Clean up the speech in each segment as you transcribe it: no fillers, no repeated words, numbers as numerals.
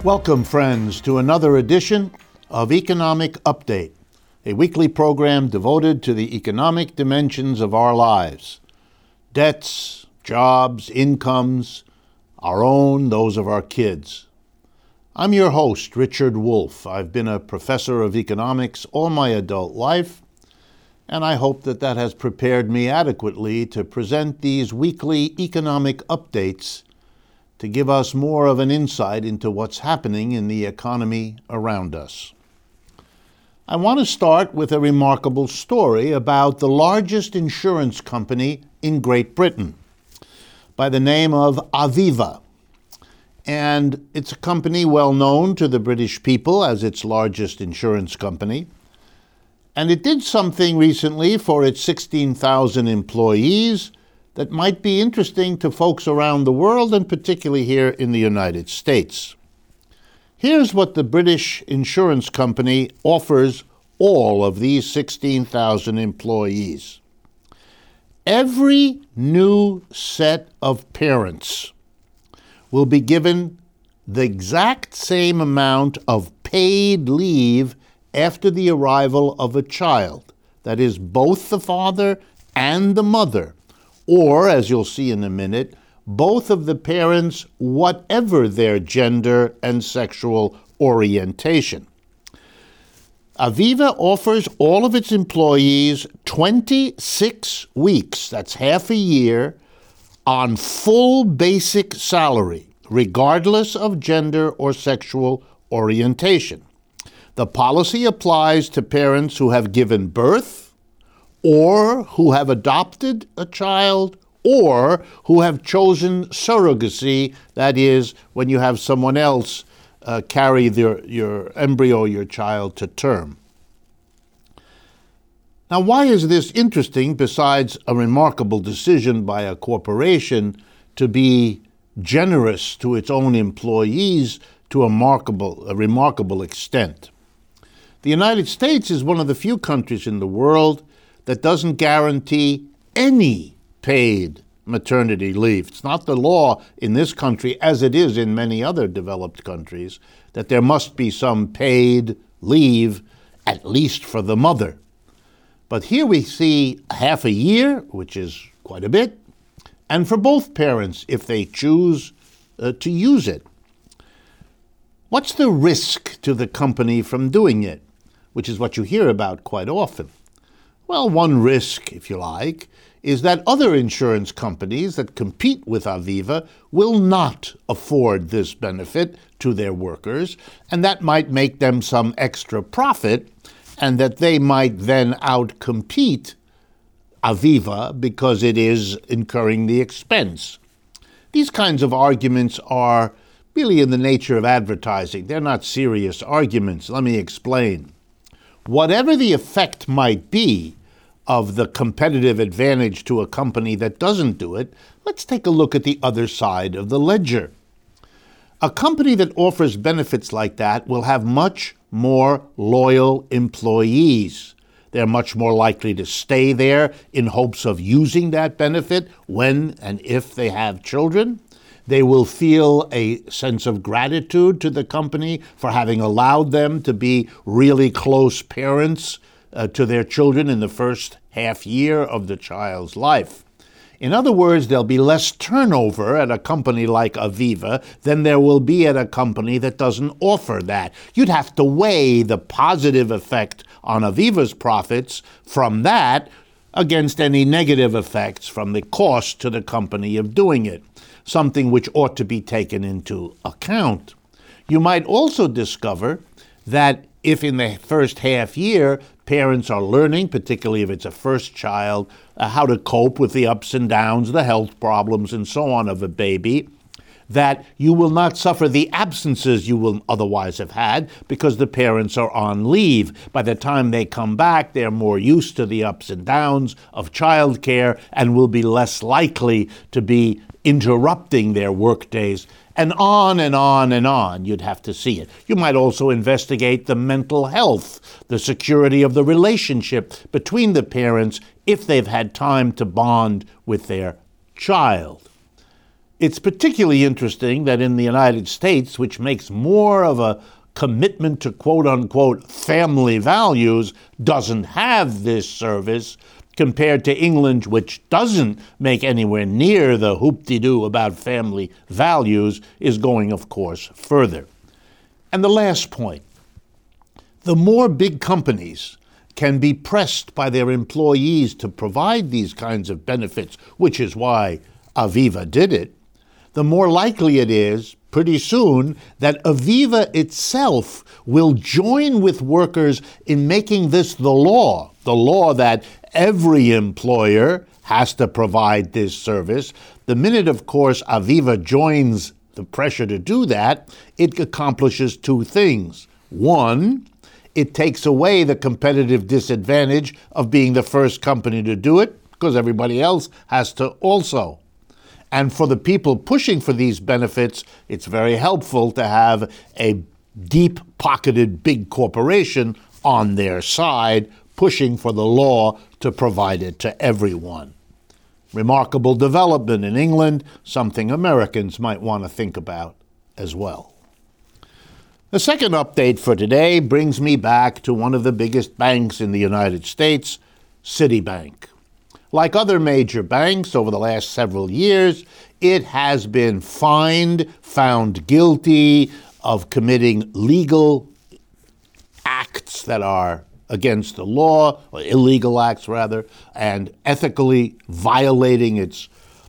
Welcome, friends, to another edition of Economic Update, a weekly program devoted to the economic dimensions of our lives. Debts, jobs, incomes, our own, those of our kids. I'm your host, Richard Wolff. I've been a professor of economics all my adult life, and I hope that has prepared me adequately to present these weekly economic updates to give us more of an insight into what's happening in the economy around us. I want to start with a remarkable story about the largest insurance company in Great Britain by the name of Aviva. And it's a company well known to the British people as its largest insurance company. And it did something recently for its 16,000 employees that might be interesting to folks around the world, and particularly here in the United States. Here's what the British insurance company offers all of these 16,000 employees. Every new set of parents will be given the exact same amount of paid leave after the arrival of a child. That is, both the father and the mother, or, as you'll see in a minute, both of the parents, whatever their gender and sexual orientation. Aviva offers all of its employees 26 weeks, that's half a year, on full basic salary, regardless of gender or sexual orientation. The policy applies to parents who have given birth, or who have adopted a child, or who have chosen surrogacy, that is, when you have someone else carry your embryo, your child, to term. Now, why is this interesting besides a remarkable decision by a corporation to be generous to its own employees to a remarkable extent? The United States is one of the few countries in the world that doesn't guarantee any paid maternity leave. It's not the law in this country, as it is in many other developed countries, that there must be some paid leave, at least for the mother. But here we see half a year, which is quite a bit, and for both parents if they choose to use it. What's the risk to the company from doing it, which is what you hear about quite often? Well, one risk, if you like, is that other insurance companies that compete with Aviva will not afford this benefit to their workers, and that might make them some extra profit, and that they might then outcompete Aviva because it is incurring the expense. These kinds of arguments are really in the nature of advertising. They're not serious arguments. Let me explain. Whatever the effect might be of the competitive advantage to a company that doesn't do it, let's take a look at the other side of the ledger. A company that offers benefits like that will have much more loyal employees. They're much more likely to stay there in hopes of using that benefit when and if they have children. They will feel a sense of gratitude to the company for having allowed them to be really close parents to their children in the first half year of the child's life. In other words, there'll be less turnover at a company like Aviva than there will be at a company that doesn't offer that. You'd have to weigh the positive effect on Aviva's profits from that against any negative effects from the cost to the company of doing it, something which ought to be taken into account. You might also discover that if in the first half year parents are learning, particularly if it's a first child, how to cope with the ups and downs, the health problems, and so on of a baby, that you will not suffer the absences you will otherwise have had because the parents are on leave. By the time they come back, they're more used to the ups and downs of childcare and will be less likely to be interrupting their work days, and on and on and on. You'd have to see it. You might also investigate the mental health, the security of the relationship between the parents if they've had time to bond with their child. It's particularly interesting that in the United States, which makes more of a commitment to quote-unquote family values, doesn't have this service, compared to England, which doesn't make anywhere near the hoop-de-doo about family values, is going, of course, further. And the last point, the more big companies can be pressed by their employees to provide these kinds of benefits, which is why Aviva did it, the more likely it is, pretty soon, that Aviva itself will join with workers in making this the law that every employer has to provide this service. The minute, of course, Aviva joins the pressure to do that, it accomplishes two things. One, it takes away the competitive disadvantage of being the first company to do it, because everybody else has to also. And for the people pushing for these benefits, it's very helpful to have a deep-pocketed big corporation on their side, pushing for the law to provide it to everyone. Remarkable development in England, something Americans might want to think about as well. The second update for today brings me back to one of the biggest banks in the United States, Citibank. Like other major banks over the last several years, it has been fined, found guilty of committing legal acts that are against the law, or illegal acts rather, and ethically violating its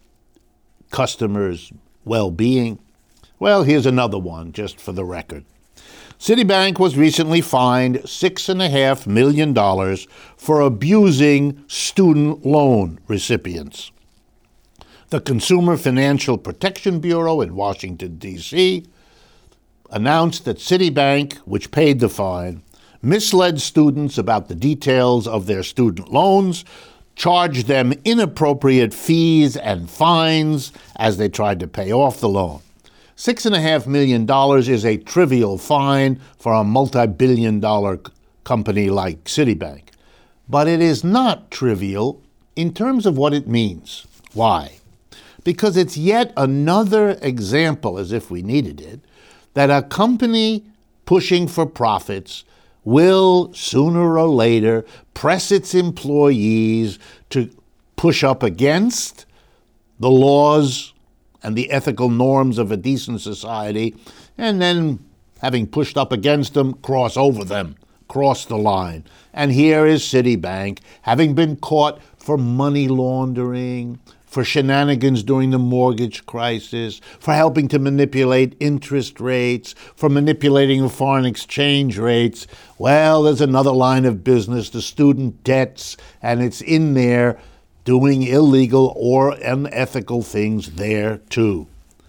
customers' well-being. Well, here's another one, just for the record. Citibank was recently fined $6.5 million for abusing student loan recipients. The Consumer Financial Protection Bureau in Washington, D.C., announced that Citibank, which paid the fine, misled students about the details of their student loans, charged them inappropriate fees and fines as they tried to pay off the loan. $6.5 million is a trivial fine for a multi-billion-dollar company like Citibank. But it is not trivial in terms of what it means. Why? Because it's yet another example, as if we needed it, that a company pushing for profits will, sooner or later, press its employees to push up against the laws and the ethical norms of a decent society, and then, having pushed up against them, cross over them, cross the line. And here is Citibank, having been caught for money laundering, for shenanigans during the mortgage crisis, for helping to manipulate interest rates, for manipulating the foreign exchange rates. Well, there's another line of business, the student debts, and it's in there, doing illegal or unethical things there too.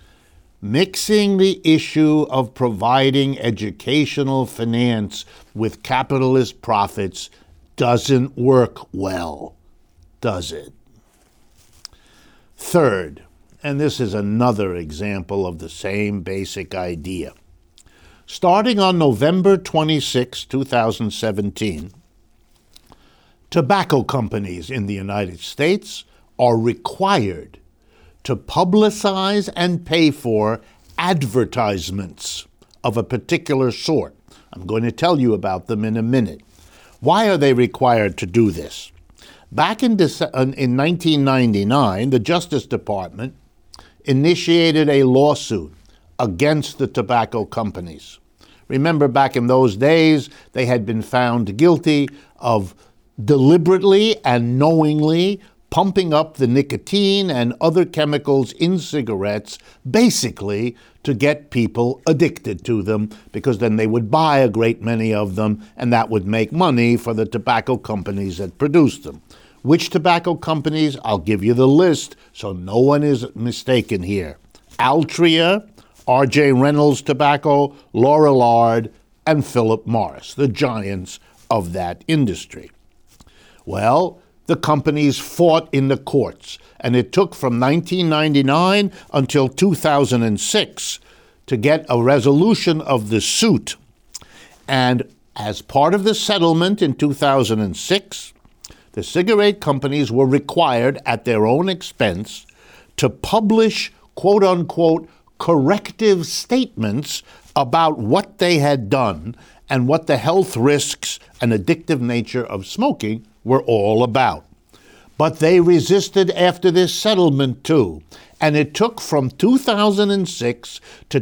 Mixing the issue of providing educational finance with capitalist profits doesn't work well, does it? Third, and this is another example of the same basic idea. Starting on November 26, 2017, tobacco companies in the United States are required to publicize and pay for advertisements of a particular sort. I'm going to tell you about them in a minute. Why are they required to do this? Back in 1999, the Justice Department initiated a lawsuit against the tobacco companies. Remember, back in those days, they had been found guilty of deliberately and knowingly pumping up the nicotine and other chemicals in cigarettes, basically to get people addicted to them, because then they would buy a great many of them, and that would make money for the tobacco companies that produced them. Which tobacco companies? I'll give you the list so no one is mistaken here. Altria, R.J. Reynolds Tobacco, Lorillard, and Philip Morris, the giants of that industry. Well, the companies fought in the courts, and it took from 1999 until 2006 to get a resolution of the suit. And as part of the settlement in 2006, the cigarette companies were required at their own expense to publish quote-unquote corrective statements about what they had done and what the health risks and addictive nature of smoking were all about. But they resisted after this settlement too, and it took from 2006 to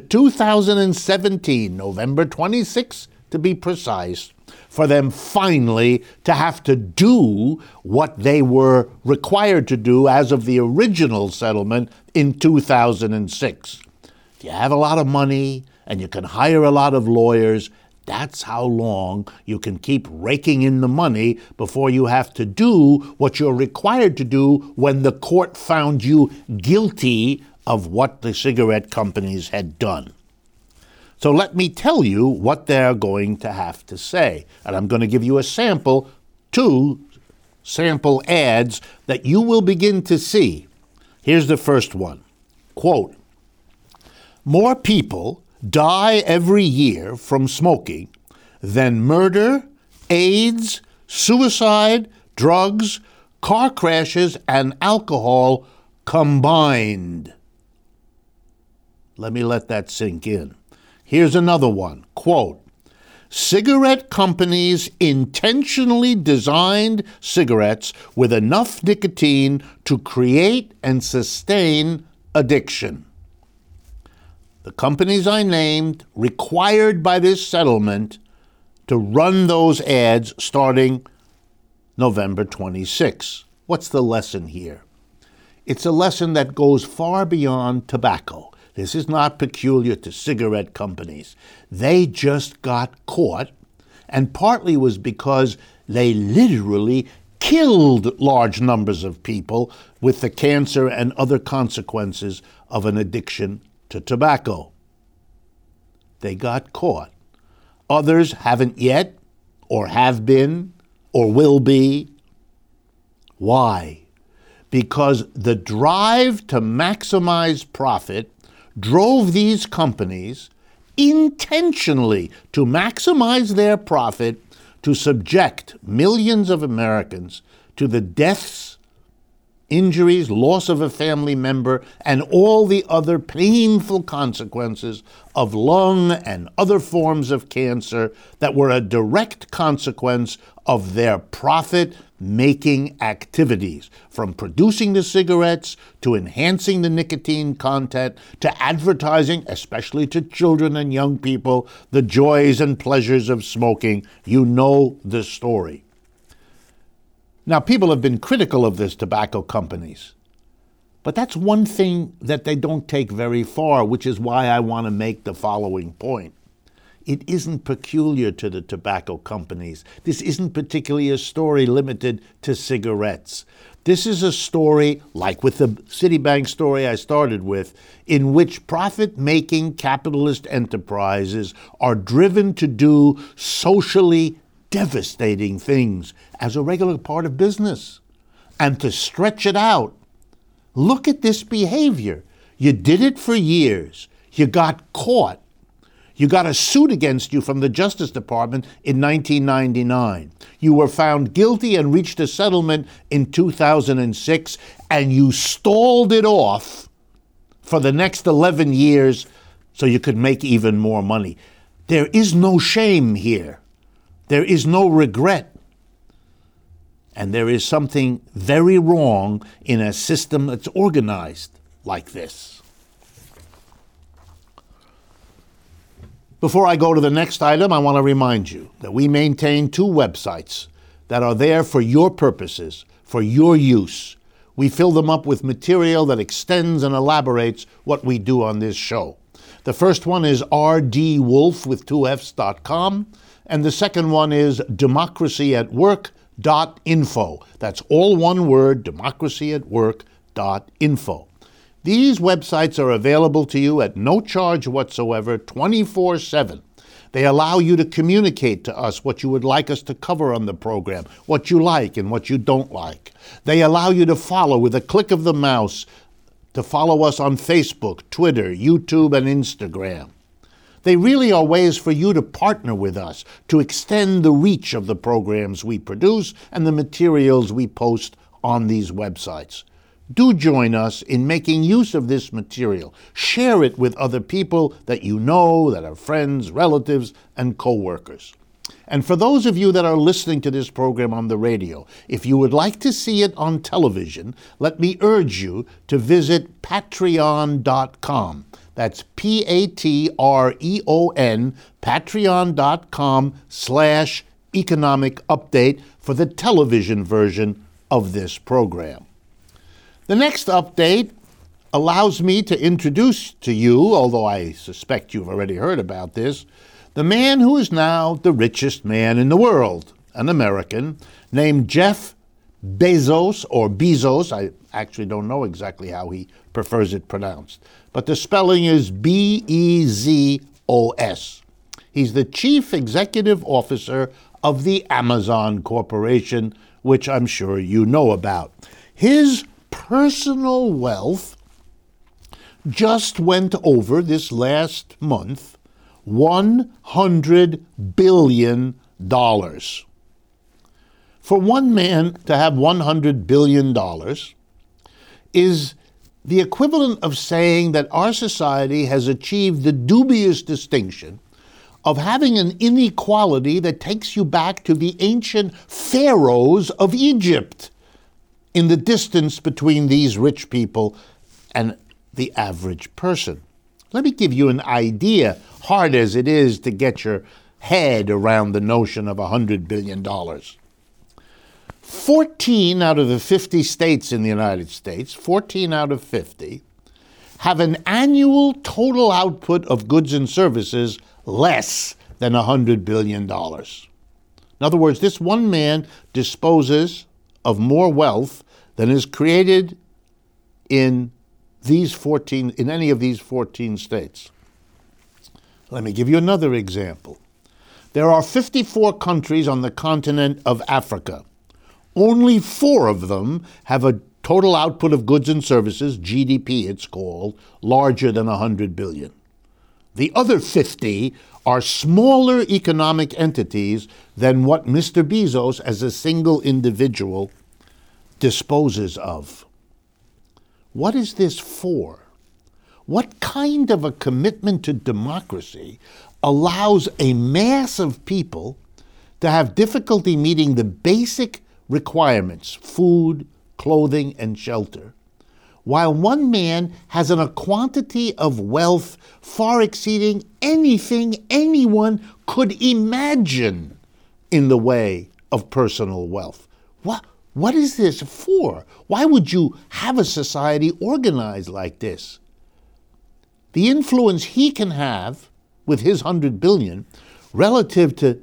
2017, November 26 to be precise, for them finally to have to do what they were required to do as of the original settlement in 2006. If you have a lot of money and you can hire a lot of lawyers, that's how long you can keep raking in the money before you have to do what you're required to do when the court found you guilty of what the cigarette companies had done. So let me tell you what they're going to have to say. And I'm going to give you a sample, 2 sample ads that you will begin to see. Here's the first one. Quote, "More people die every year from smoking than murder, AIDS, suicide, drugs, car crashes, and alcohol combined." Let me let that sink in. Here's another one. Quote, "Cigarette companies intentionally designed cigarettes with enough nicotine to create and sustain addiction." The companies I named required by this settlement to run those ads starting November 26. What's the lesson here? It's a lesson that goes far beyond tobacco. This is not peculiar to cigarette companies. They just got caught, and partly was because they literally killed large numbers of people with the cancer and other consequences of an addiction to tobacco. They got caught. Others haven't yet, or have been, or will be. Why? Because the drive to maximize profit drove these companies intentionally to maximize their profit to subject millions of Americans to the deaths, injuries, loss of a family member, and all the other painful consequences of lung and other forms of cancer that were a direct consequence of their profit-making activities, from producing the cigarettes to enhancing the nicotine content to advertising, especially to children and young people, the joys and pleasures of smoking. You know the story. Now, people have been critical of this tobacco companies, but that's one thing that they don't take very far, which is why I want to make the following point. It isn't peculiar to the tobacco companies. This isn't particularly a story limited to cigarettes. This is a story, like with the Citibank story I started with, in which profit-making capitalist enterprises are driven to do socially devastating things as a regular part of business, and to stretch it out. Look at this behavior. You did it for years. You got caught. You got a suit against you from the Justice Department in 1999. You were found guilty and reached a settlement in 2006, and you stalled it off for the next 11 years so you could make even more money. There is no shame here. There is no regret. And there is something very wrong in a system that's organized like this. Before I go to the next item, I want to remind you that we maintain 2 websites that are there for your purposes, for your use. We fill them up with material that extends and elaborates what we do on this show. The first one is rdwolf with 2fs.com, and the second one is democracyatwork.info. That's all one word, democracyatwork.info. These websites are available to you at no charge whatsoever, 24/7. They allow you to communicate to us what you would like us to cover on the program, what you like and what you don't like. They allow you to follow with a click of the mouse, to follow us on Facebook, Twitter, YouTube, and Instagram. They really are ways for you to partner with us, to extend the reach of the programs we produce and the materials we post on these websites. do join us in making use of this material. Share it with other people that you know, that are friends, relatives, and co-workers. And for those of you that are listening to this program on the radio, if you would like to see it on television, let me urge you to visit patreon.com. That's Patreon, patreon.com/economic update for the television version of this program. The next update allows me to introduce to you, although I suspect you've already heard about this, the man who is now the richest man in the world, an American, named Jeff Bezos, or Bezos. I actually don't know exactly how he prefers it pronounced, but the spelling is Bezos. He's the chief executive officer of the Amazon Corporation, which I'm sure you know about. His personal wealth just went over this last month $100 billion. For one man to have $100 billion is the equivalent of saying that our society has achieved the dubious distinction of having an inequality that takes you back to the ancient pharaohs of Egypt in the distance between these rich people and the average person. Let me give you an idea, hard as it is to get your head around the notion of $100 billion. 14 out of the 50 states in the United States, 14 out of 50, have an annual total output of goods and services less than $100 billion. In other words, this one man disposes of more wealth than is created in any of these 14 states. Let me give you another example. There are 54 countries on the continent of Africa. Only 4 of them have a total output of goods and services, GDP it's called, larger than $100 billion. The other 50 are smaller economic entities than what Mr. Bezos, as a single individual, disposes of. What is this for? What kind of a commitment to democracy allows a mass of people to have difficulty meeting the basic requirements, food, clothing, and shelter, while one man has a quantity of wealth far exceeding anything anyone could imagine in the way of personal wealth? What is this for? Why would you have a society organized like this? The influence he can have with his $100 billion relative to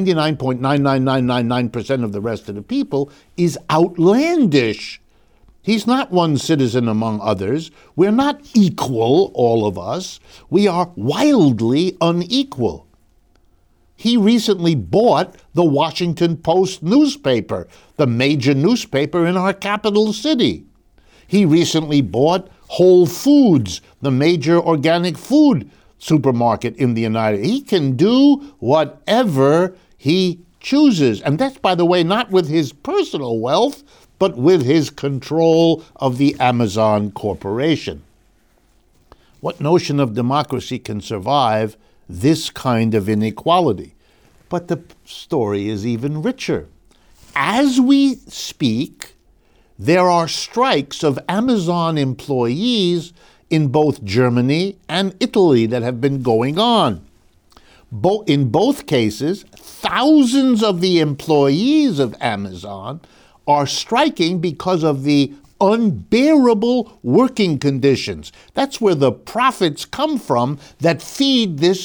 99.99999% of the rest of the people is outlandish. He's not one citizen among others. We're not equal, all of us. We are wildly unequal. He recently bought the Washington Post newspaper, the major newspaper in our capital city. He recently bought Whole Foods, the major organic food supermarket in the United States. He can do whatever he chooses. And that's, by the way, not with his personal wealth, but with his control of the Amazon Corporation. What notion of democracy can survive this kind of inequality? But the story is even richer. As we speak, there are strikes of Amazon employees in both Germany and Italy that have been going on. In both cases, thousands of the employees of Amazon are striking because of the unbearable working conditions. That's where the profits come from that feed this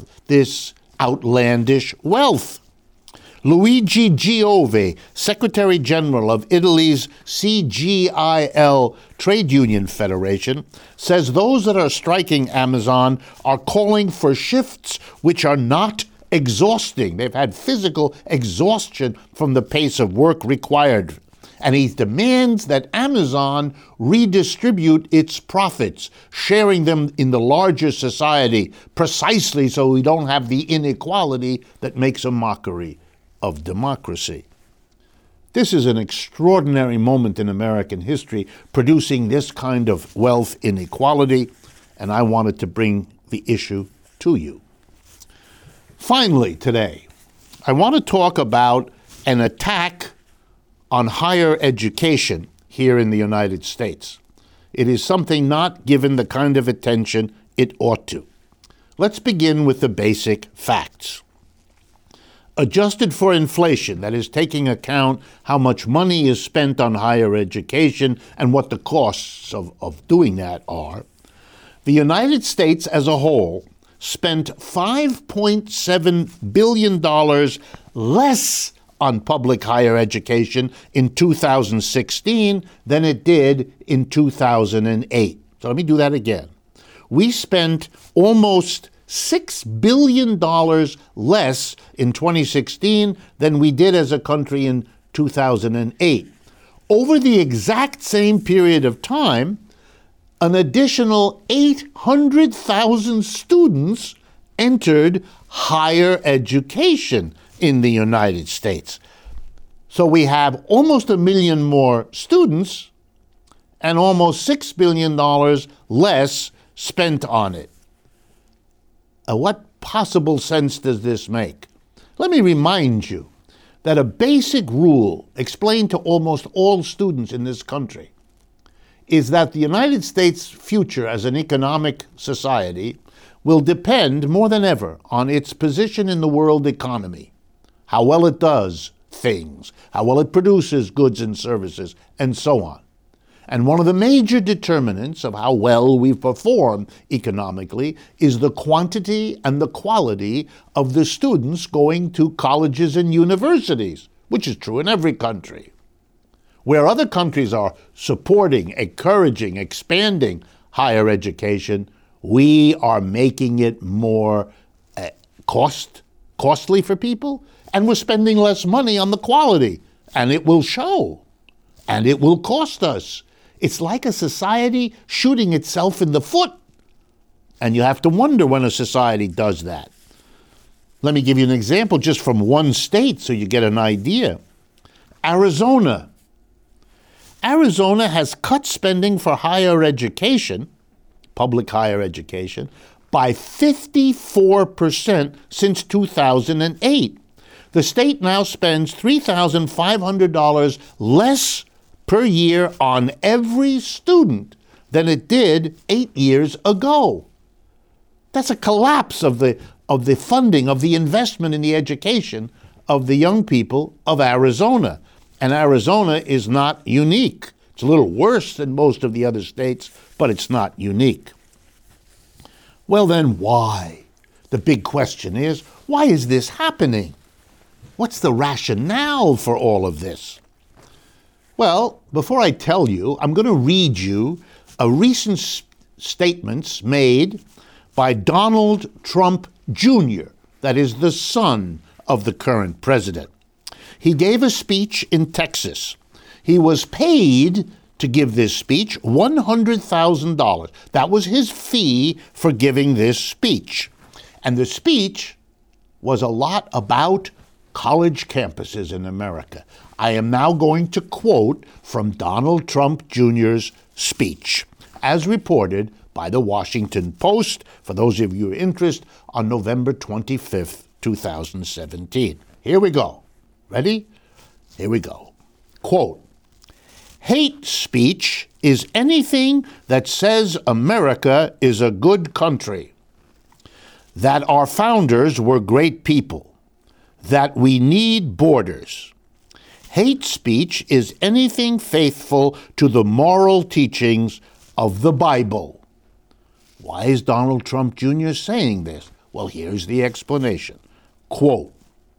outlandish wealth. Luigi Giove, Secretary General of Italy's CGIL Trade Union Federation, says those that are striking Amazon are calling for shifts which are not exhausting. They've had physical exhaustion from the pace of work required. And he demands that Amazon redistribute its profits, sharing them in the larger society, precisely so we don't have the inequality that makes a mockery of democracy. This is an extraordinary moment in American history, producing this kind of wealth inequality, and I wanted to bring the issue to you. Finally, today, I want to talk about an attack on higher education here in the United States. It is something not given the kind of attention it ought to. Let's begin with the basic facts. Adjusted for inflation, that is, taking account how much money is spent on higher education and what the costs of doing that are, the United States as a whole spent $5.7 billion less on public higher education in 2016 than it did in 2008. So let me do that again. We spent almost $6 billion less in 2016 than we did as a country in 2008. Over the exact same period of time, an additional 800,000 students entered higher education in the United States. So we have almost 1 million more students and almost $6 billion less spent on it. What possible sense does this make? Let me remind you that a basic rule explained to almost all students in this country is that the United States' future as an economic society will depend more than ever on its position in the world economy, how well it does things, how well it produces goods and services, and so on. And one of the major determinants of how well we perform economically is the quantity and the quality of the students going to colleges and universities, which is true in every country. Where other countries are supporting, encouraging, expanding higher education, we are making it more costly for people, and we're spending less money on the quality, and it will show, and it will cost us. It's like a society shooting itself in the foot. And you have to wonder when a society does that. Let me give you an example just from one state so you get an idea. Arizona. Arizona has cut spending for higher education, public higher education, by 54% since 2008. The state now spends $3,500 less per year on every student than it did 8 years ago. That's a collapse of the funding, of the investment in the education of the young people of Arizona. And Arizona is not unique. It's a little worse than most of the other states, but it's not unique. Well then, why? The big question is, why is this happening? What's the rationale for all of this? Well, before I tell you, I'm going to read you a recent statements made by Donald Trump Jr., that is the son of the current president. He gave a speech in Texas. He was paid to give this speech $100,000. That was his fee for giving this speech. And the speech was a lot about college campuses in America. I am now going to quote from Donald Trump Jr.'s speech, as reported by the Washington Post, for those of you interested, on November 25th, 2017. Here we go. Ready? Here we go. Quote, "Hate speech is anything that says America is a good country, that our founders were great people, that we need borders. Hate speech is anything faithful to the moral teachings of the Bible." Why is Donald Trump Jr. saying this? Well, here's the explanation. Quote,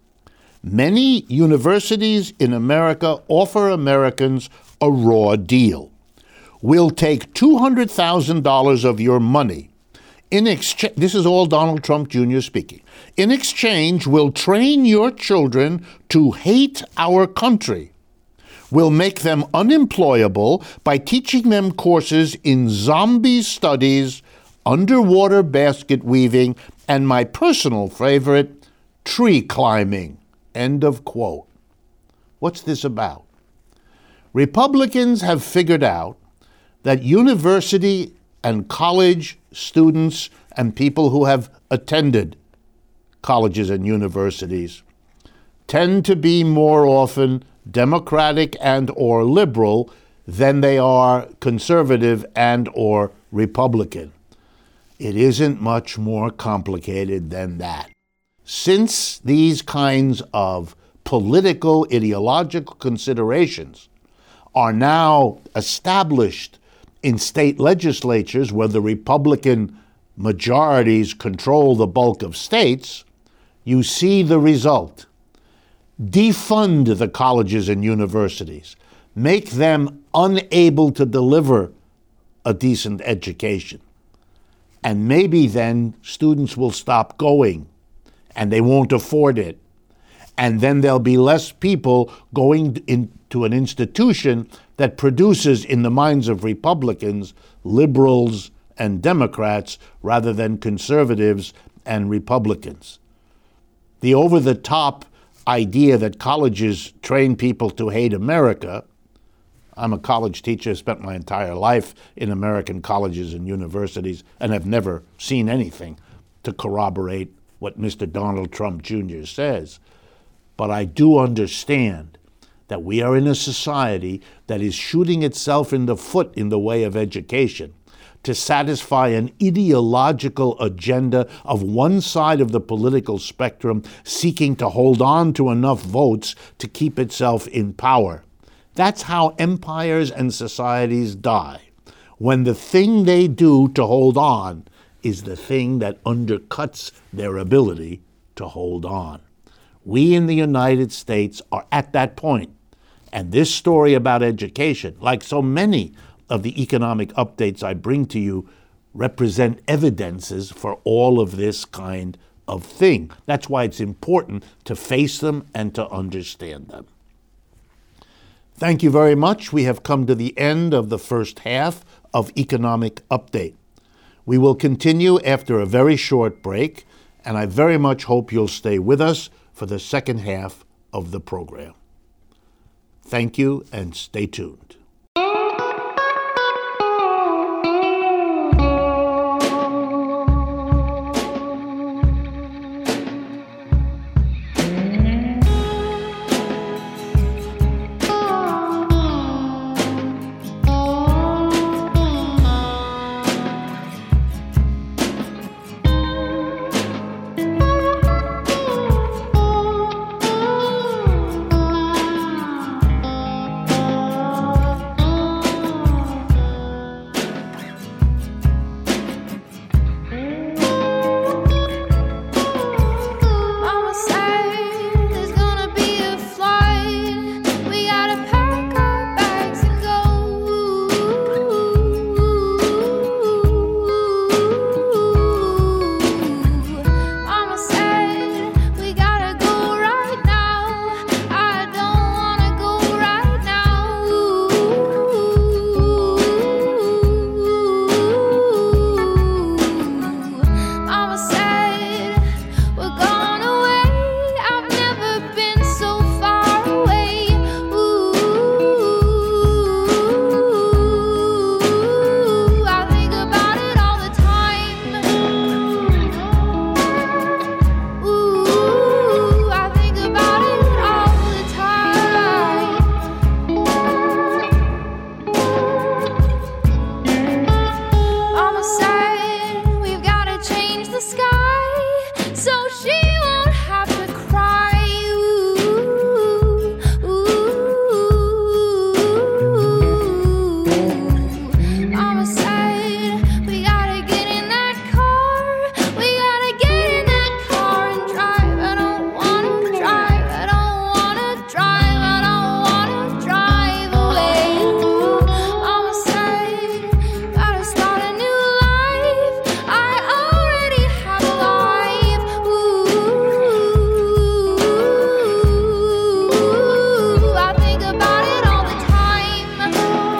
"Many universities in America offer Americans a raw deal. We'll take $200,000 of your money. In exchange, this is all Donald Trump Jr. speaking. In exchange, we'll train your children to hate our country. We'll make them unemployable by teaching them courses in zombie studies, underwater basket weaving, and my personal favorite, tree climbing." End of quote. What's this about? Republicans have figured out that university and college students and people who have attended colleges and universities tend to be more often Democratic and or liberal than they are conservative and or Republican. It isn't much more complicated than that. Since these kinds of political, ideological considerations are now established in state legislatures where the Republican majorities control the bulk of states, you see the result. Defund the colleges and universities. Make them unable to deliver a decent education. And maybe then students will stop going and they won't afford it. And then there'll be less people going into an institution that produces, in the minds of Republicans, liberals and Democrats rather than conservatives and Republicans. The over-the-top idea that colleges train people to hate America. I'm a college teacher, spent my entire life in American colleges and universities, and have never seen anything to corroborate what Mr. Donald Trump Jr. says. But I do understand that we are in a society that is shooting itself in the foot in the way of education to satisfy an ideological agenda of one side of the political spectrum seeking to hold on to enough votes to keep itself in power. That's how empires and societies die, when the thing they do to hold on is the thing that undercuts their ability to hold on. We in the United States are at that point, and this story about education, like so many of the economic updates I bring to you, represent evidences for all of this kind of thing. That's why it's important to face them and to understand them. Thank you very much. We have come to the end of the first half of Economic Update. We will continue after a very short break, and I very much hope you'll stay with us for the second half of the program. Thank you, and stay tuned.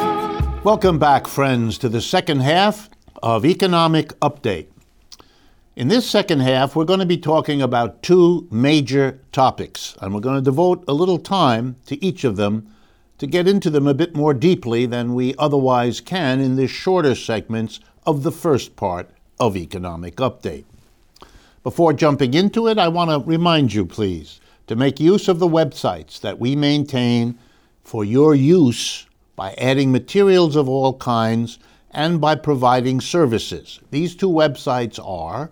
Welcome back, friends, to the second half of Economic Update. In this second half, we're going to be talking about two major topics, and we're going to devote a little time to each of them to get into them a bit more deeply than we otherwise can in the shorter segments of the first part of Economic Update. Before jumping into it, I want to remind you, please, to make use of the websites that we maintain for your use by adding materials of all kinds and by providing services. These two websites are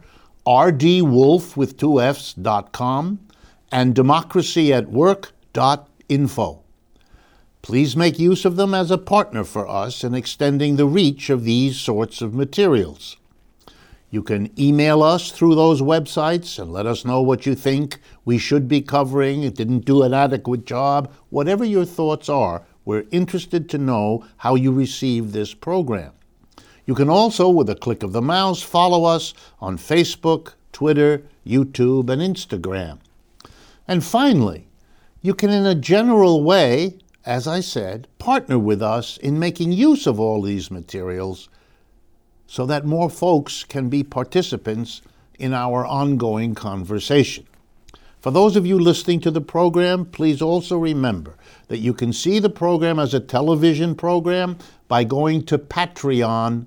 rdwolf.com and democracyatwork.info. Please make use of them as a partner for us in extending the reach of these sorts of materials. You can email us through those websites and let us know what you think we should be covering. It didn't do an adequate job. Whatever your thoughts are, we're interested to know how you receive this program. You can also, with a click of the mouse, follow us on Facebook, Twitter, YouTube, and Instagram. And finally, you can, in a general way, as I said, partner with us in making use of all these materials so that more folks can be participants in our ongoing conversation. For those of you listening to the program, please also remember that you can see the program as a television program by going to patreon.com,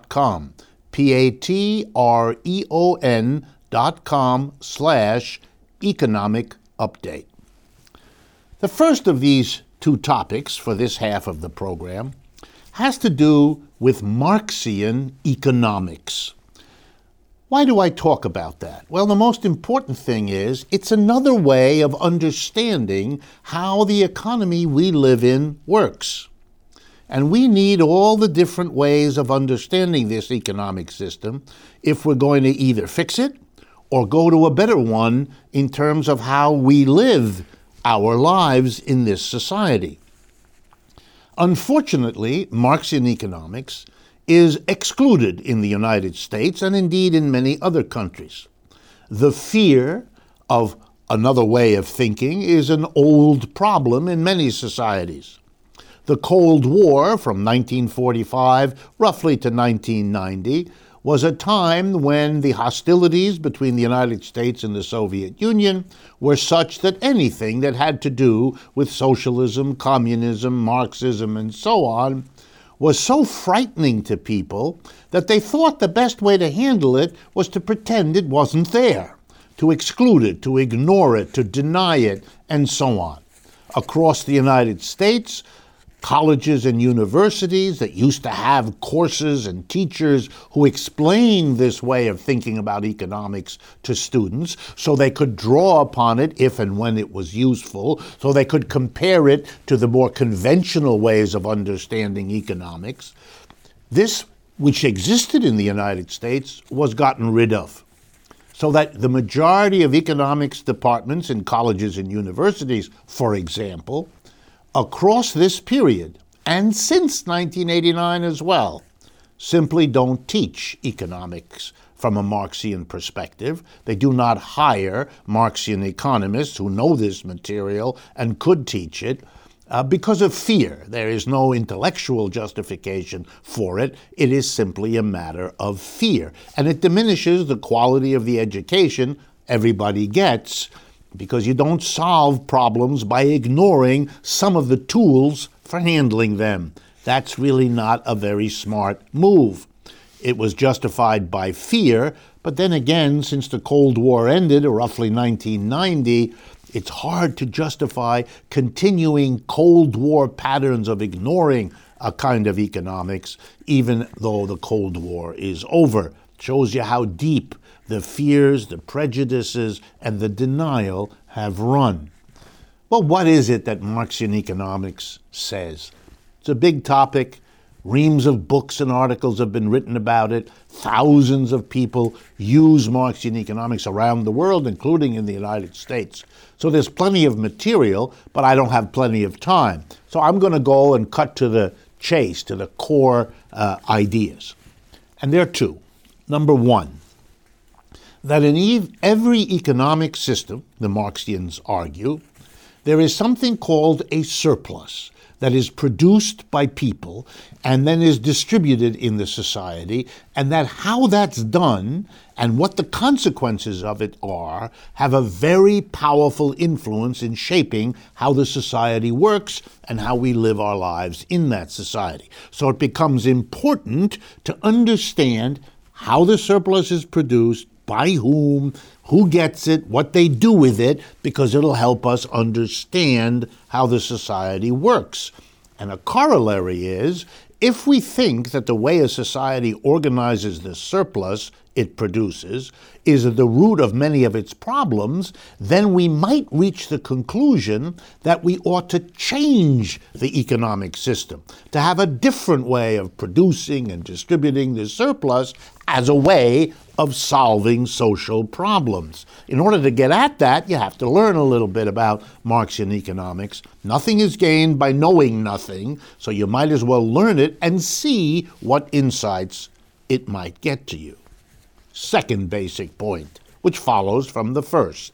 patreon.com/economic update. The first of these two topics for this half of the program has to do with Marxian economics. Why do I talk about that? Well, the most important thing is it's another way of understanding how the economy we live in works. And we need all the different ways of understanding this economic system if we're going to either fix it or go to a better one in terms of how we live our lives in this society. Unfortunately, Marxian economics is excluded in the United States and indeed in many other countries. The fear of another way of thinking is an old problem in many societies. The Cold War from 1945 roughly to 1990 was a time when the hostilities between the United States and the Soviet Union were such that anything that had to do with socialism, communism, Marxism, and so on was so frightening to people that they thought the best way to handle it was to pretend it wasn't there, to exclude it, to ignore it, to deny it, and so on. Across the United States, colleges and universities that used to have courses and teachers who explained this way of thinking about economics to students so they could draw upon it if and when it was useful, so they could compare it to the more conventional ways of understanding economics. This, which existed in the United States, was gotten rid of, so that the majority of economics departments in colleges and universities, for example, across this period, and since 1989 as well, simply don't teach economics from a Marxian perspective. They do not hire Marxian economists who know this material and could teach it because of fear. There is no intellectual justification for it. It is simply a matter of fear. And it diminishes the quality of the education everybody gets, because you don't solve problems by ignoring some of the tools for handling them. That's really not a very smart move. It was justified by fear, but then again, since the Cold War ended, roughly 1990, it's hard to justify continuing Cold War patterns of ignoring a kind of economics, even though the Cold War is over. It shows you how deep the fears, the prejudices, and the denial have run. Well, what is it that Marxian economics says? It's a big topic. Reams of books and articles have been written about it. Thousands of people use Marxian economics around the world, including in the United States. So there's plenty of material, but I don't have plenty of time. So I'm going to go and cut to the chase, to the core ideas. And there are two. Number one, that in every economic system, the Marxians argue, there is something called a surplus. that is produced by people and then is distributed in the society, and that how that's done and what the consequences of it are have a very powerful influence in shaping how the society works and how we live our lives in that society. So it becomes important to understand how the surplus is produced, by whom, who gets it, what they do with it, because it'll help us understand how the society works. And a corollary is, if we think that the way a society organizes the surplus it produces is at the root of many of its problems, then we might reach the conclusion that we ought to change the economic system, to have a different way of producing and distributing the surplus as a way of solving social problems. In order to get at that, you have to learn a little bit about Marxian economics. Nothing is gained by knowing nothing, so you might as well learn it and see what insights it might get to you. Second basic point, which follows from the first.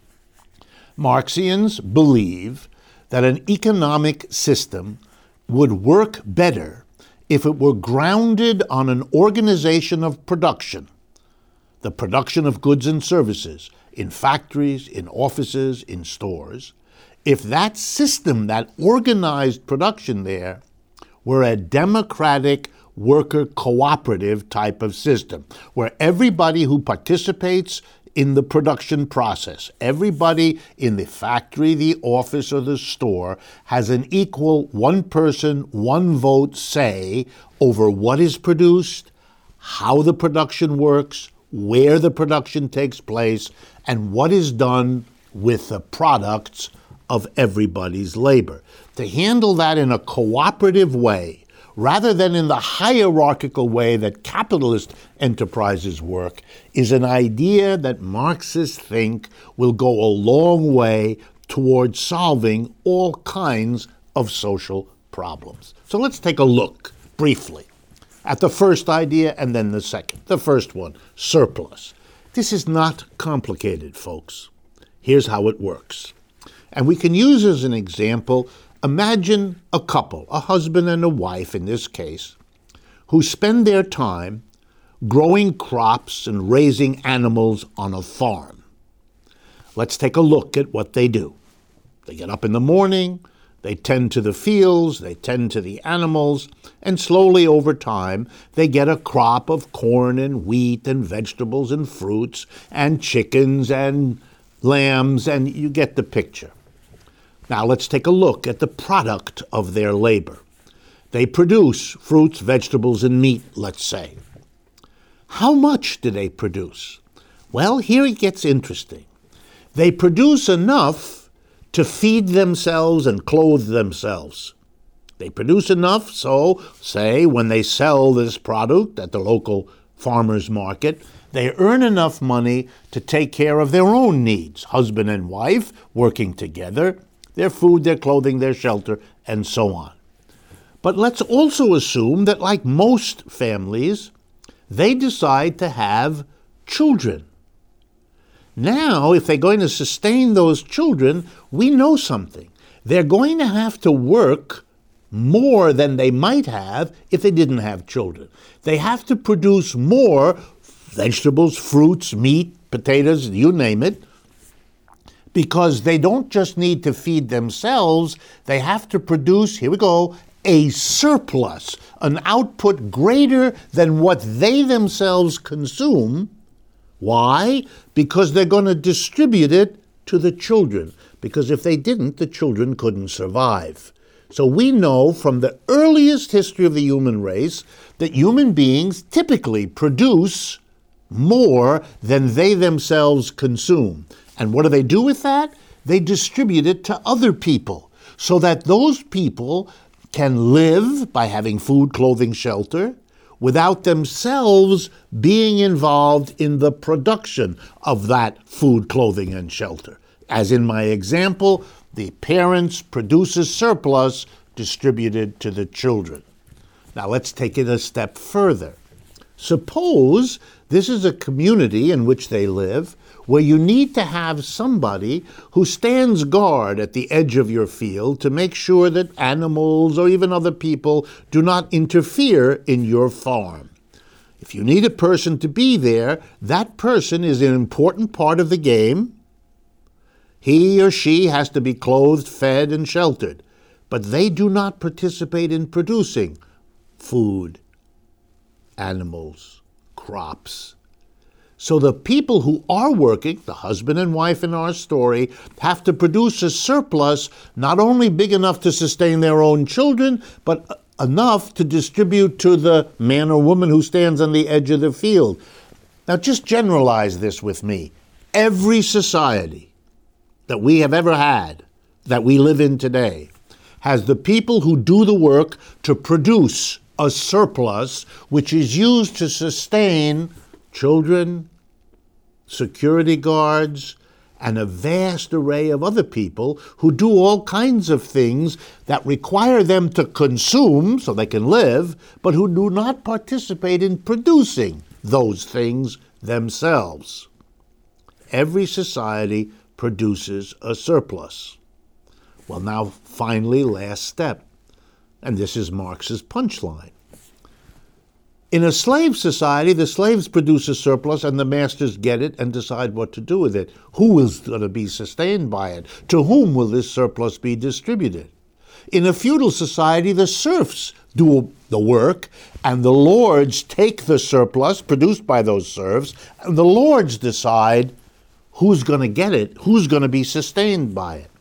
Marxians believe that an economic system would work better if it were grounded on an organization of production, the production of goods and services in factories, in offices, in stores. If that system, that organized production there, were a democratic worker cooperative type of system, where everybody who participates in the production process, everybody in the factory, the office, or the store has an equal one person, one vote say over what is produced, how the production works, where the production takes place, and what is done with the products of everybody's labor. To handle that in a cooperative way, rather than in the hierarchical way that capitalist enterprises work, is an idea that Marxists think will go a long way towards solving all kinds of social problems. So let's take a look, briefly, at the first idea and then the second. The first one, surplus. This is not complicated, folks. Here's how it works. And we can use as an example, imagine a couple, a husband and a wife in this case, who spend their time growing crops and raising animals on a farm. Let's take a look at what they do. They get up in the morning, they tend to the fields, they tend to the animals, and slowly over time they get a crop of corn and wheat and vegetables and fruits and chickens and lambs, and you get the picture. Now let's take a look at the product of their labor. They produce fruits, vegetables, and meat, let's say. How much do they produce? Well, here it gets interesting. They produce enough to feed themselves and clothe themselves. They produce enough, so, say, when they sell this product at the local farmer's market, they earn enough money to take care of their own needs, husband and wife working together, their food, their clothing, their shelter, and so on. But let's also assume that, like most families, they decide to have children. Now, if they're going to sustain those children, we know something. They're going to have to work more than they might have if they didn't have children. They have to produce more vegetables, fruits, meat, potatoes, you name it, because they don't just need to feed themselves, they have to produce, here we go, a surplus, an output greater than what they themselves consume. Why? Because they're going to distribute it to the children, because if they didn't, the children couldn't survive. So we know from the earliest history of the human race that human beings typically produce more than they themselves consume. And what do they do with that? They distribute it to other people so that those people can live by having food, clothing, shelter, without themselves being involved in the production of that food, clothing, and shelter. As in my example, the parents produce a surplus distributed to the children. Now let's take it a step further. Suppose this is a community in which they live where you need to have somebody who stands guard at the edge of your field to make sure that animals or even other people do not interfere in your farm. If you need a person to be there, that person is an important part of the game. He or she has to be clothed, fed, and sheltered, but they do not participate in producing food, animals, crops. So the people who are working, the husband and wife in our story, have to produce a surplus not only big enough to sustain their own children, but enough to distribute to the man or woman who stands on the edge of the field. Now just generalize this with me. Every society that we have ever had, that we live in today, has the people who do the work to produce a surplus which is used to sustain children, security guards, and a vast array of other people who do all kinds of things that require them to consume so they can live, but who do not participate in producing those things themselves. Every society produces a surplus. Well, now, finally, last step, and this is Marx's punchline. In a slave society, the slaves produce a surplus and the masters get it and decide what to do with it. Who is going to be sustained by it? To whom will this surplus be distributed? In a feudal society, the serfs do the work and the lords take the surplus produced by those serfs, and the lords decide who's going to get it, who's going to be sustained by it.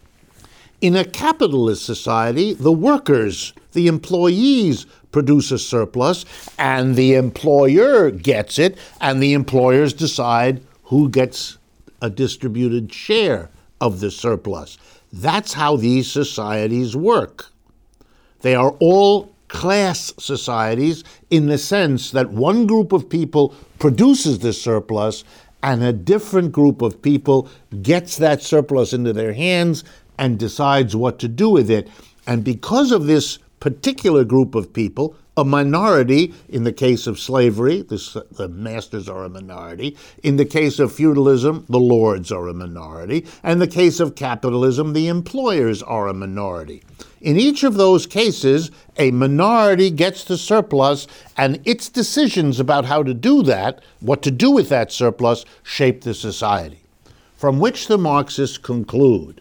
In a capitalist society, the workers, the employees, produce a surplus, and the employer gets it, and the employers decide who gets a distributed share of the surplus. That's how these societies work. They are all class societies in the sense that one group of people produces the surplus, and a different group of people gets that surplus into their hands and decides what to do with it. And because of this particular group of people, a minority, in the case of slavery, the masters are a minority. In the case of feudalism, the lords are a minority. And in the case of capitalism, the employers are a minority. In each of those cases, a minority gets the surplus, and its decisions about how to do that, what to do with that surplus, shape the society. From which the Marxists conclude,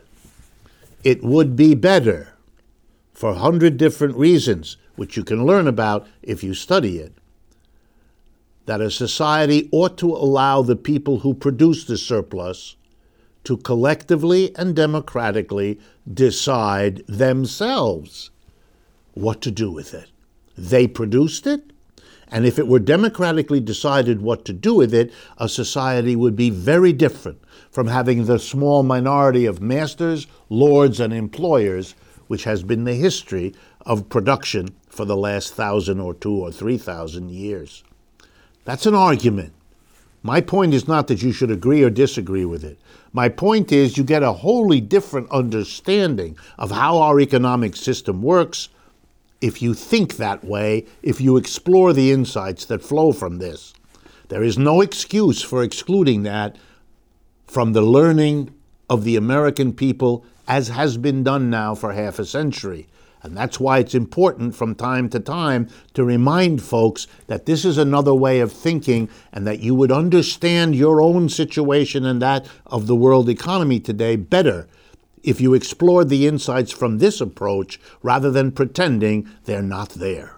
it would be better, for 100 different reasons, which you can learn about if you study it, that a society ought to allow the people who produce the surplus to collectively and democratically decide themselves what to do with it. They produced it, and if it were democratically decided what to do with it, a society would be very different from having the small minority of masters, lords, and employers, which has been the history of production for the last 1,000 or 2,000 or 3,000 years. That's an argument. My point is not that you should agree or disagree with it. My point is you get a wholly different understanding of how our economic system works if you think that way, if you explore the insights that flow from this. There is no excuse for excluding that from the learning of the American people, as has been done now for half a century. And that's why it's important from time to time to remind folks that this is another way of thinking and that you would understand your own situation and that of the world economy today better if you explored the insights from this approach rather than pretending they're not there.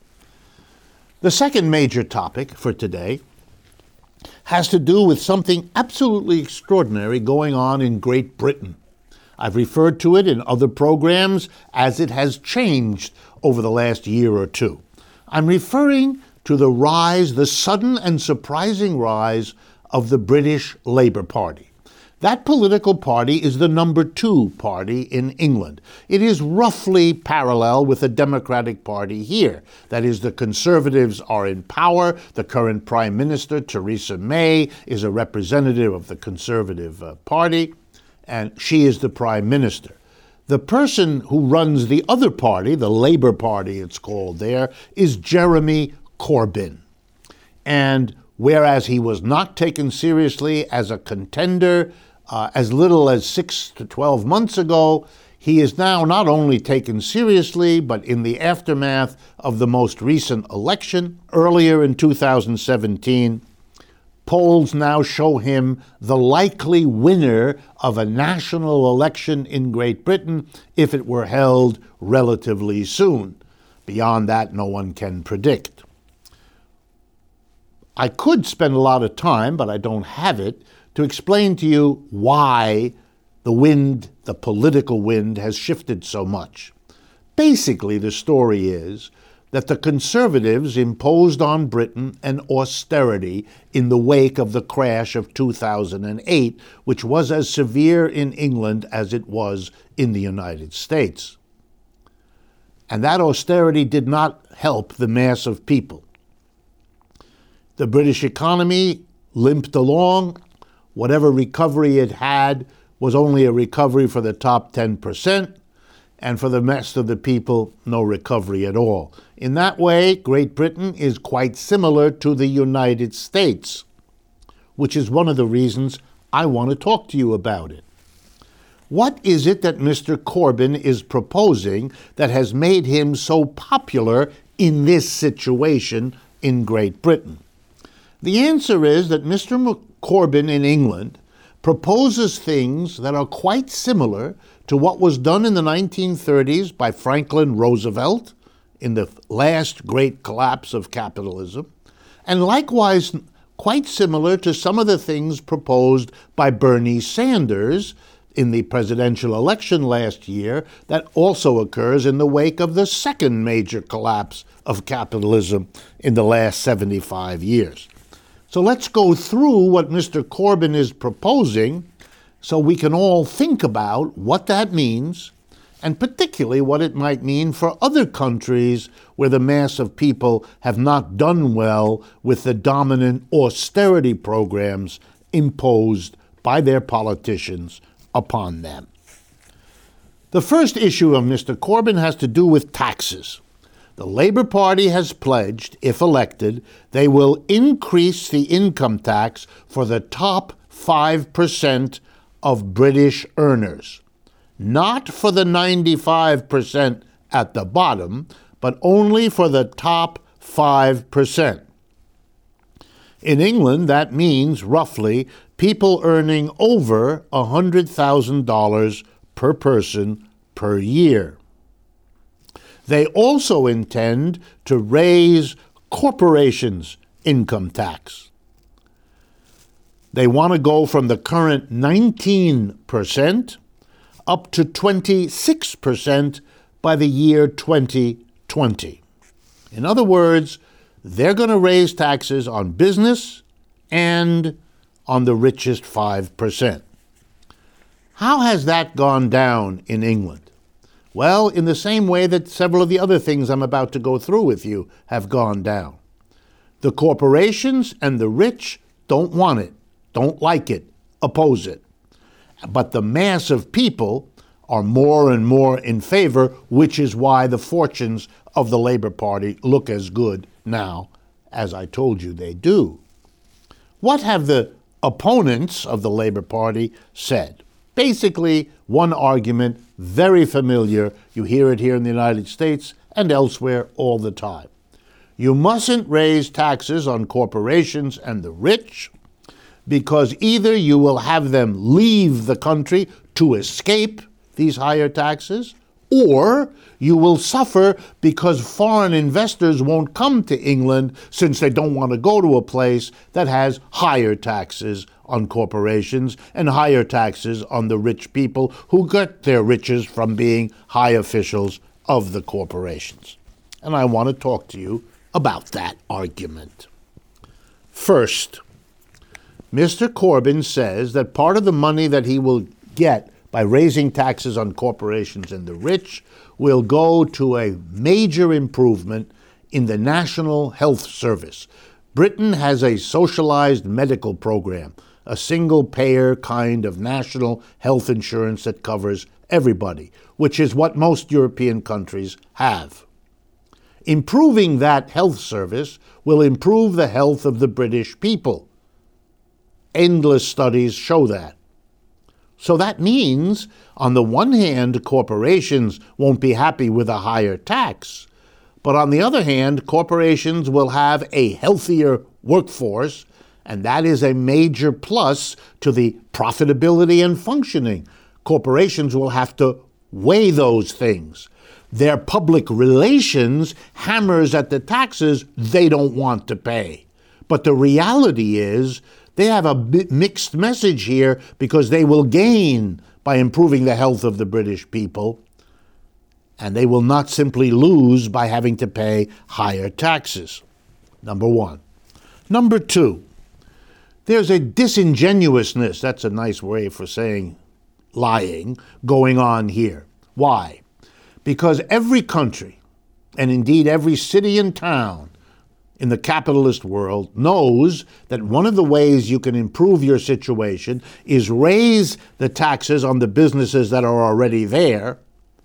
The second major topic for today has to do with something absolutely extraordinary going on in Great Britain. I've referred to it in other programs as it has changed over the last year or two. I'm referring to the rise, the sudden and surprising rise of the British Labour Party. That political party is the number 2 party in England. It is roughly parallel with the Democratic Party here. That is, the Conservatives are in power. The current Prime Minister, Theresa May, is a representative of the Conservative Party, and she is the Prime Minister. The person who runs the other party, the Labour Party it's called there, is Jeremy Corbyn. And whereas he was not taken seriously as a contender as little as 6 to 12 months ago, he is now not only taken seriously, but in the aftermath of the most recent election earlier in 2017, polls now show him the likely winner of a national election in Great Britain if it were held relatively soon. Beyond that, no one can predict. I could spend a lot of time, but I don't have it, to explain to you why the political wind, has shifted so much. Basically, the story is that the Conservatives imposed on Britain an austerity in the wake of the crash of 2008, which was as severe in England as it was in the United States. And that austerity did not help the mass of people. The British economy limped along. Whatever recovery it had was only a recovery for the top 10%, and for the rest of the people, no recovery at all. In that way, Great Britain is quite similar to the United States, which is one of the reasons I want to talk to you about it. What is it that Mr. Corbyn is proposing that has made him so popular in this situation in Great Britain? The answer is that Mr. Corbyn in England proposes things that are quite similar to what was done in the 1930s by Franklin Roosevelt in the last great collapse of capitalism, and likewise quite similar to some of the things proposed by Bernie Sanders in the presidential election last year that also occurs in the wake of the second major collapse of capitalism in the last 75 years. So let's go through what Mr. Corbyn is proposing so we can all think about what that means, and particularly what it might mean for other countries where the mass of people have not done well with the dominant austerity programs imposed by their politicians upon them. The first issue of Mr. Corbyn has to do with taxes. The Labour Party has pledged, if elected, they will increase the income tax for the top 5% of British earners. Not for the 95% at the bottom, but only for the top 5%. In England, that means roughly people earning over $100,000 per person per year. They also intend to raise corporations' income tax. They want to go from the current 19% up to 26% by the year 2020. In other words, they're going to raise taxes on business and on the richest 5%. How has that gone down in England? Well, in the same way that several of the other things I'm about to go through with you have gone down. The corporations and the rich don't want it, don't like it, oppose it. But the mass of people are more and more in favor, which is why the fortunes of the Labour Party look as good now as I told you they do. What have the opponents of the Labour Party said? Basically, one argument, very familiar. You hear it here in the United States and elsewhere all the time. You mustn't raise taxes on corporations and the rich because either you will have them leave the country to escape these higher taxes, or you will suffer because foreign investors won't come to England since they don't want to go to a place that has higher taxes on corporations and higher taxes on the rich people who get their riches from being high officials of the corporations. And I want to talk to you about that argument. First, Mr. Corbyn says that part of the money that he will get by raising taxes on corporations and the rich will go to a major improvement in the National Health Service. Britain has a socialized medical program, a single-payer kind of national health insurance that covers everybody, which is what most European countries have. Improving that health service will improve the health of the British people. Endless studies show that. So that means, on the one hand, corporations won't be happy with a higher tax, but on the other hand, corporations will have a healthier workforce, and that is a major plus to the profitability and functioning. Corporations will have to weigh those things. Their public relations hammers at the taxes they don't want to pay. But the reality is they have a mixed message here because they will gain by improving the health of the British people, and they will not simply lose by having to pay higher taxes. Number one. Number two, there's a disingenuousness, that's a nice way for saying lying, going on here. Why? Because every country, and indeed every city and town in the capitalist world, knows that one of the ways you can improve your situation is raise the taxes on the businesses that are already there,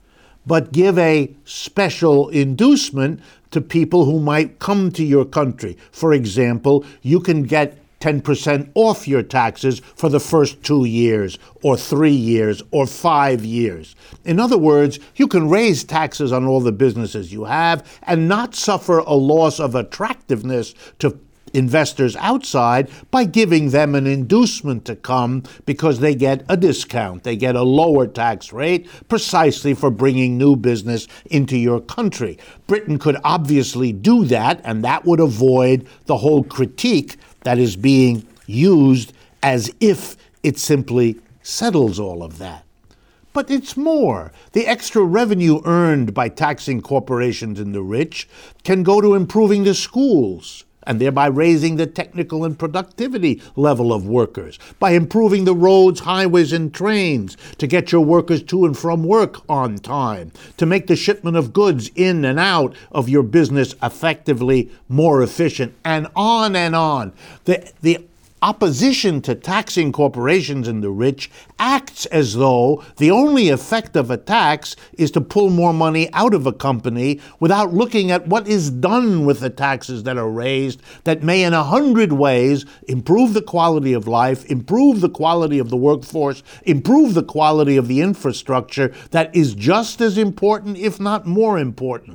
but give a special inducement to people who might come to your country. For example, you can get 10% off your taxes for the first 2 years, or 3 years, or 5 years. In other words, you can raise taxes on all the businesses you have and not suffer a loss of attractiveness to investors outside by giving them an inducement to come because they get a discount. They get a lower tax rate precisely for bringing new business into your country. Britain could obviously do that, and that would avoid the whole critique that is being used as if it simply settles all of that. But it's more. The extra revenue earned by taxing corporations and the rich can go to improving the schools, and thereby raising the technical and productivity level of workers, by improving the roads, highways, and trains to get your workers to and from work on time, to make the shipment of goods in and out of your business effectively more efficient, and on and on. The opposition to taxing corporations and the rich acts as though the only effect of a tax is to pull more money out of a company without looking at what is done with the taxes that are raised that may in 100 ways improve the quality of life, improve the quality of the workforce, improve the quality of the infrastructure that is just as important, if not more important,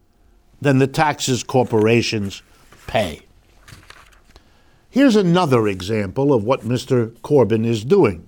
than the taxes corporations pay. Here's another example of what Mr. Corbyn is doing.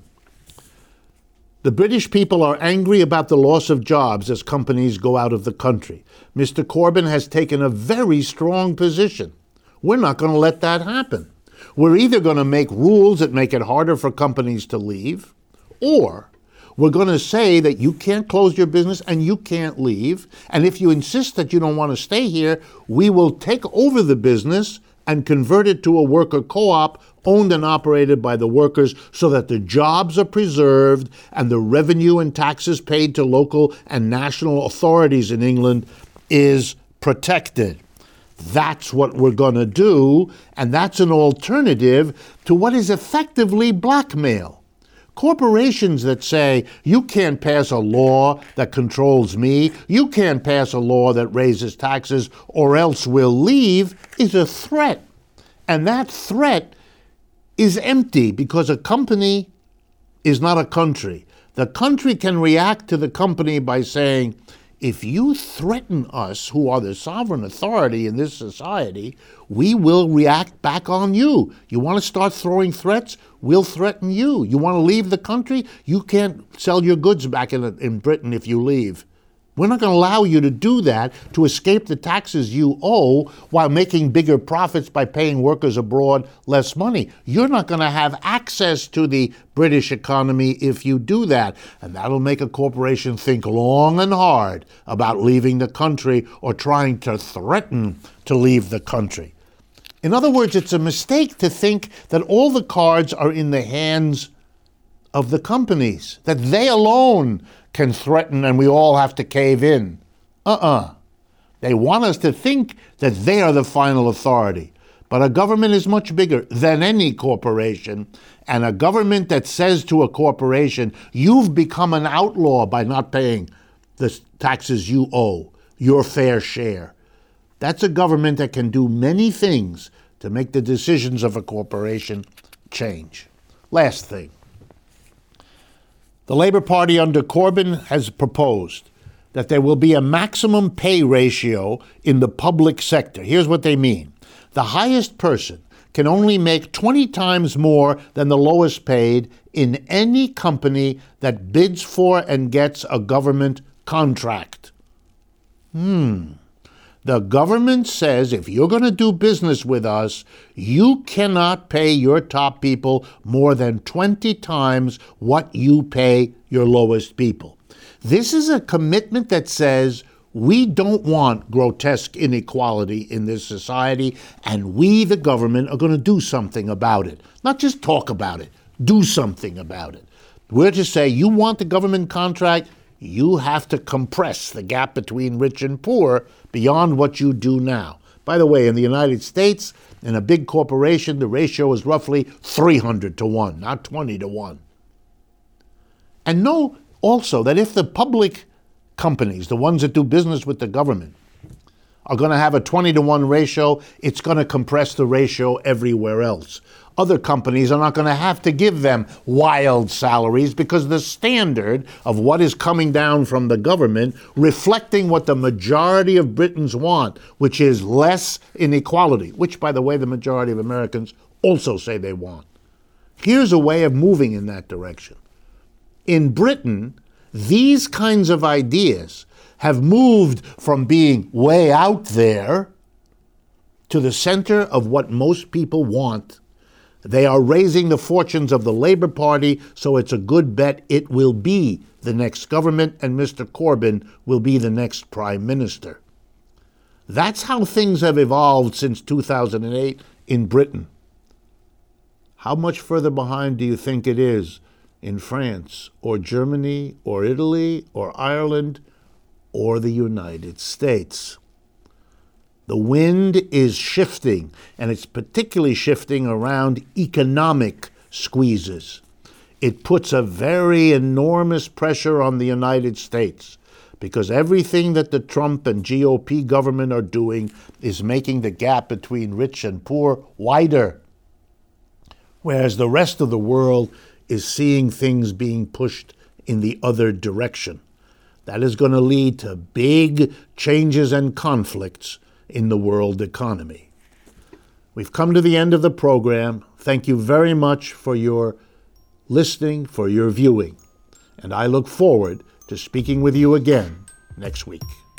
The British people are angry about the loss of jobs as companies go out of the country. Mr. Corbyn has taken a very strong position. We're not going to let that happen. We're either going to make rules that make it harder for companies to leave, or we're going to say that you can't close your business and you can't leave, and if you insist that you don't want to stay here, we will take over the business and convert it to a worker co-op owned and operated by the workers so that the jobs are preserved and the revenue and taxes paid to local and national authorities in England is protected. That's what we're going to do, and that's an alternative to what is effectively blackmail. Corporations that say, you can't pass a law that controls me, you can't pass a law that raises taxes, or else we'll leave, is a threat. And that threat is empty because a company is not a country. The country can react to the company by saying, if you threaten us, who are the sovereign authority in this society, we will react back on you. You want to start throwing threats? We'll threaten you. You want to leave the country? You can't sell your goods back in Britain if you leave. We're not going to allow you to do that to escape the taxes you owe while making bigger profits by paying workers abroad less money. You're not going to have access to the British economy if you do that. And that'll make a corporation think long and hard about leaving the country or trying to threaten to leave the country. In other words, it's a mistake to think that all the cards are in the hands of the companies, that they alone can threaten and we all have to cave in. They want us to think that they are the final authority. But a government is much bigger than any corporation, and a government that says to a corporation, you've become an outlaw by not paying the taxes you owe, your fair share, That's a government that can do many things to make the decisions of a corporation change. Last thing. The Labor Party under Corbyn has proposed that there will be a maximum pay ratio in the public sector. Here's what they mean. The highest person can only make 20 times more than the lowest paid in any company that bids for and gets a government contract. The government says if you're going to do business with us, you cannot pay your top people more than 20 times what you pay your lowest people. This is a commitment that says we don't want grotesque inequality in this society, and we, the government, are going to do something about it. Not just talk about it, do something about it. We're to say, you want the government contract, you have to compress the gap between rich and poor beyond what you do now. By the way, in the United States, in a big corporation, the ratio is roughly 300 to 1, not 20 to 1. And know also that if the public companies, the ones that do business with the government, are going to have a 20 to 1 ratio, it's going to compress the ratio everywhere else. Other companies are not going to have to give them wild salaries because the standard of what is coming down from the government reflecting what the majority of Britons want, which is less inequality, which, by the way, the majority of Americans also say they want. Here's a way of moving in that direction. In Britain, these kinds of ideas have moved from being way out there to the center of what most people want. They are raising the fortunes of the Labour Party, so it's a good bet it will be the next government and Mr. Corbyn will be the next Prime Minister. That's how things have evolved since 2008 in Britain. How much further behind do you think it is in France or Germany or Italy or Ireland or the United States? The wind is shifting, and it's particularly shifting around economic squeezes. It puts a very enormous pressure on the United States because everything that the Trump and GOP government are doing is making the gap between rich and poor wider, whereas the rest of the world is seeing things being pushed in the other direction. That is going to lead to big changes and conflicts in the world economy. We've come to the end of the program. Thank you very much for your listening, for your viewing, and I look forward to speaking with you again next week.